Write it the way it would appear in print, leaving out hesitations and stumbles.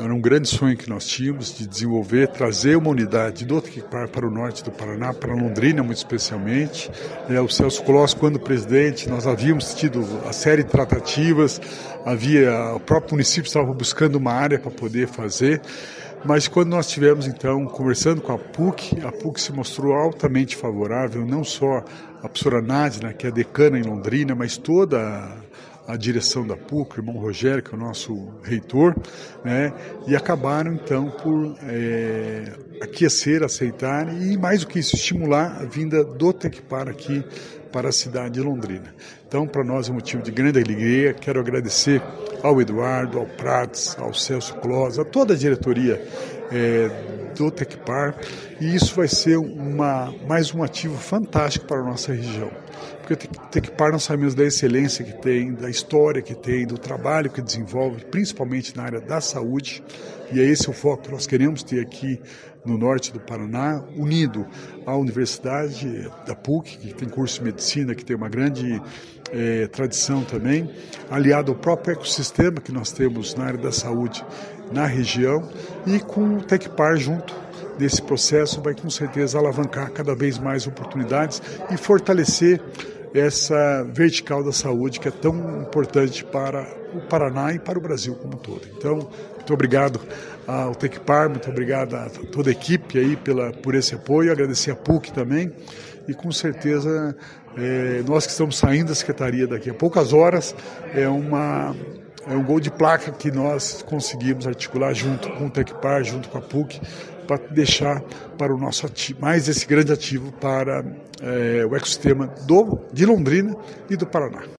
Era um grande sonho que nós tínhamos de desenvolver, trazer uma unidade do Tec-Par para o norte do Paraná, para Londrina muito especialmente. O Celso Colosso, quando presidente, nós havíamos tido a série de tratativas, o próprio município estava buscando uma área para poder fazer. Mas quando nós estivemos, então, conversando com a PUC se mostrou altamente favorável, não só a professora Nádia, que é a decana em Londrina, mas toda a direção da PUC, o irmão Rogério, que é o nosso reitor, né, e acabaram, então, por aquecer, aceitar e, mais do que isso, estimular a vinda do Tec-Par aqui para a cidade de Londrina. Então, para nós é um motivo de grande alegria. Quero agradecer ao Eduardo, ao Prats, ao Celso Closa, a toda a diretoria do Tec-Par, e isso vai ser mais um ativo fantástico para a nossa região. Porque o Tec-Par nós sabemos da excelência que tem, da história que tem, do trabalho que desenvolve, principalmente na área da saúde, e é esse o foco que nós queremos ter aqui no norte do Paraná, unido à Universidade da PUC, que tem curso de medicina, que tem uma grande tradição também, aliado ao próprio ecossistema que nós temos na área da saúde na região, e com o Tec-Par junto nesse processo vai com certeza alavancar cada vez mais oportunidades e fortalecer essa vertical da saúde que é tão importante para o Paraná e para o Brasil como um todo. Então, muito obrigado ao Tec-Par, muito obrigado a toda a equipe aí por esse apoio, agradecer a PUC também, e com certeza nós que estamos saindo da Secretaria daqui a poucas horas, é um gol de placa que nós conseguimos articular junto com o Tec-Par, junto com a PUC, para deixar para o nosso ativo, mais esse grande ativo para o ecossistema de Londrina e do Paraná.